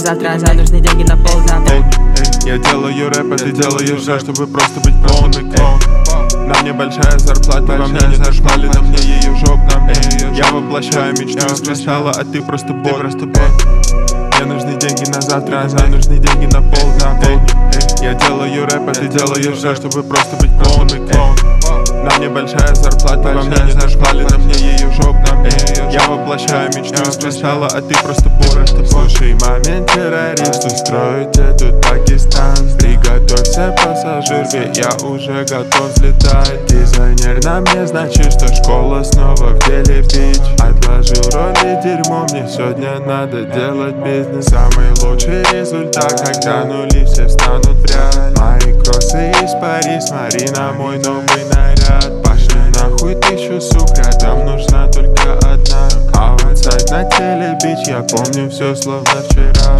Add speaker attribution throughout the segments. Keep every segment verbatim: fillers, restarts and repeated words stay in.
Speaker 1: завтра, нам нужны деньги на полдня.
Speaker 2: Я делаю рэп, а ты делаешь жаль, чтобы просто быть полный клоун. На мне большая зарплата, во мне не зашмали, на мне ее жопа. Я воплощаю мечту из кристалла, а ты просто бот. Мне нужны деньги на завтра, а нам нужны деньги на полдня. Я делаю рэп, а ты делаешь жаль, чтобы просто быть полный клоун. На мне большая зарплата, во мне не зашмали, на мне ее жопа. Я воплощаю мечту из кристалла, а ты просто бот. Слушай, момент террорист, устроите тут Пакистан. Приготовься, пассажир, ведь я уже готов взлетать. Дизайнер на мне, значит, что школа снова в деле, бич. Отложил роли дерьмо, мне сегодня надо делать бизнес. Самый лучший результат, когда нули все встанут в ряд. Мои кроссы из Пари, смотри на мой новый наряд. Пошли нахуй тысячу, сука, там нужна только одна. Аутсайд на теле, бич, я помню все словно вчера.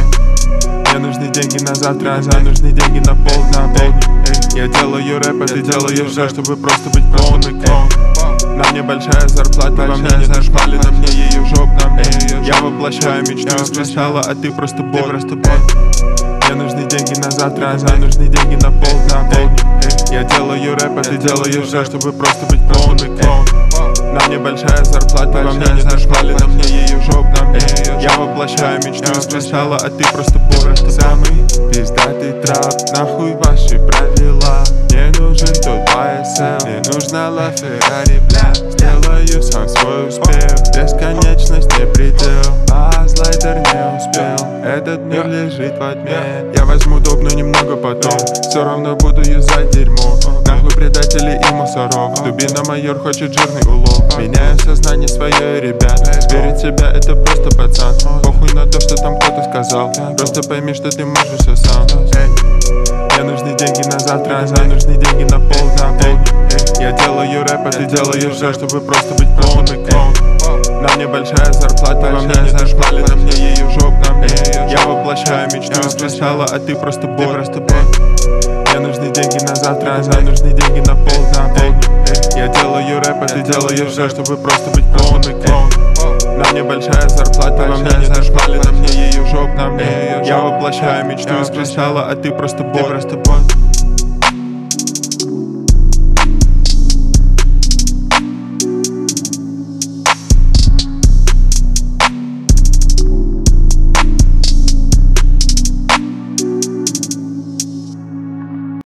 Speaker 2: Мне нужны деньги на завтра, а нам нужны деньги на полдня. Я делаю рэп, а ты делаешь жаль, чтобы просто быть полный клоун. На мне большая зарплата, во мне не зашмали, на мне ее жопа. Я воплощаю мечту из кристалла, а ты просто бот. Мне нужны деньги на завтра, а нам нужны деньги на полдня. Я делаю рэп, а ты делаешь жаль, чтобы просто быть полный клоун. На мне большая зарплата, во мне не зашмали, на мне ее жопа. Я воплощаю мечту из кристалла, а ты просто бот. Самый пиздатый трап, нахуй ваши правила. Мне нужен тот два эс эл, мне нужна ла Феррари, бля. Сделаю сам свой успех, бесконечность не предел. А слайдер не успел, этот мир лежит во тьме. Я возьму доп, но немного потом, все равно буду юзать дерьмо. Нахуй предателей и мусоров, дубина майор хочет жирный улов. Меняю сознание свое, ребят, верить в себя это просто пацан. Похуй на то, что там кто-то сказал, просто пойми, что ты можешь все сам. Мне нужны деньги на завтра, а нам нужны деньги на полдня. Я делаю рэп, а ты делаешь жаль, чтобы просто быть полный клоун. На мне большая зарплата, во мне не зашмали, на мне ее жопа. Я воплощаю мечту из кристалла, а ты просто бот. Мне нужны деньги на завтра, а нам нужны деньги на полдня. Я делаю рэп, а ты делаешь жаль, чтобы просто быть полный клоун. На мне большая зарплата, во мне не зашмали, на мне ее жопа. Я воплощаю мечту из кристалла, а ты просто бот.